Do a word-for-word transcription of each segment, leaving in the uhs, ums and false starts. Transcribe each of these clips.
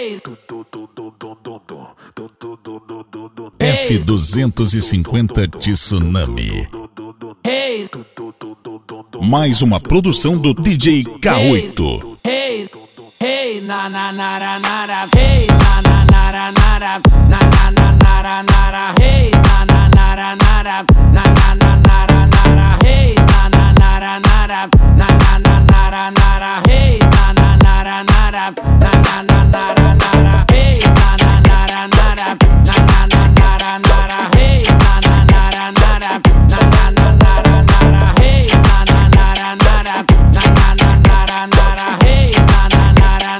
F duzentos e cinquenta Tsunami. Mais uma produção do D J K oito. Hey, hey, na na na na na, hey, na na na na na, na na na na na, hey, na na na na na, na na na na na, hey, na na na na na, na na na na na, hey, na na na na na, na na na na na, hey, na na na na na, na na na na na, hey, na na na na na, na na na na, hey, na na na na na, na na na na, hey, na na na na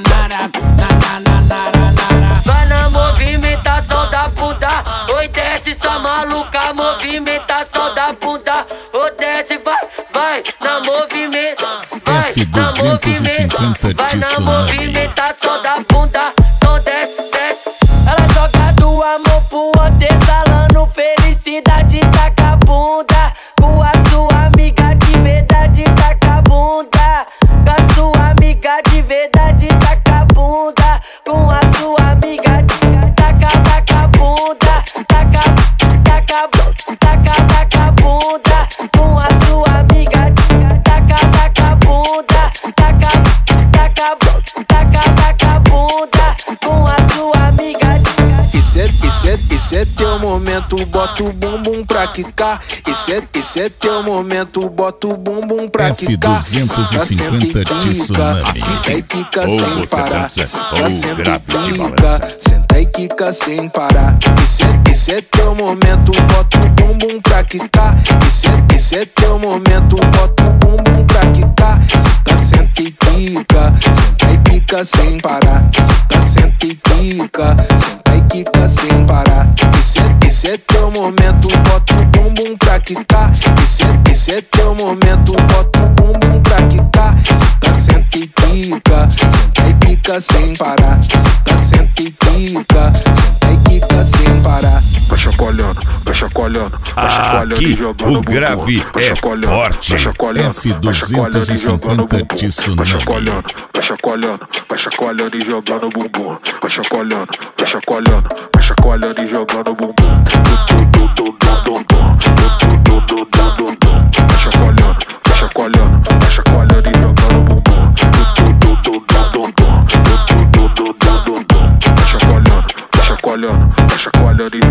na. Vai na movimentação da bunda, oi desce sua maluca, movimentação da bunda, oi desce, vai, vai, na movimento, vai, F duzentos e cinquenta vai na Tsunami. movimentação da bunda, então desce, desce. Ela joga do amor pro outro, exalando felicidade, taca a bunda, com a sua amiga de verdade, taca a bunda, com a sua amiga de verdade, taca a bunda, com a sua amiga de taca, taca a bunda, taca, taca, taca, taca a bunda, com a sua amiga de taca, taca a bunda, taca, taca, taca, taca a bunda, com a sua amiga de. Esse é, esse é, esse é teu momento, bota o bumbum pra quicar. Esse é, esse é teu momento, bota o bumbum pra F quicar. duzentos e cinquenta Tsunami. Senta e quica Ou sem você parar. dança, Senta, ou senta e grave de quica. balança. Senta e quica sem parar. Esse é, esse é teu momento, bota o bumbum pra quicar. Esse é, esse é teu momento, bota o bumbum pra quicar. Senta, senta e quica. Senta e quica sem parar. Senta, senta e quica. Senta e quica sem parar. Esse é, esse é teu momento, bota o bumbum pra quicar. Esse é, esse é teu momento, bota o bumbum pra quicar. Senta, senta e quica. Senta e quica sem parar. Senta, senta e quica. Senta e quica sem parar. Vai chacoalhando, vai chacoalhando, vai chacoalhando Aqui e jogando o grave bumbum. Vai é chacoalhando, forte. vai chacoalhando, F vai chacoalhando e jogando duzentos e cinquenta bumbum. Vai Tsunami. chacoalhando, vai chacoalhando, vai chacoalhando e jogando bumbum. Vai chacoalhando, vai chacoalhando, vai chacoalhando e jogando bumbum. Vai chacoalhando, vai chacoalhando, vai chacoalhando e jogando bumbum. Vai chacoalhando, vai chacoalhando, vai chacoalhando e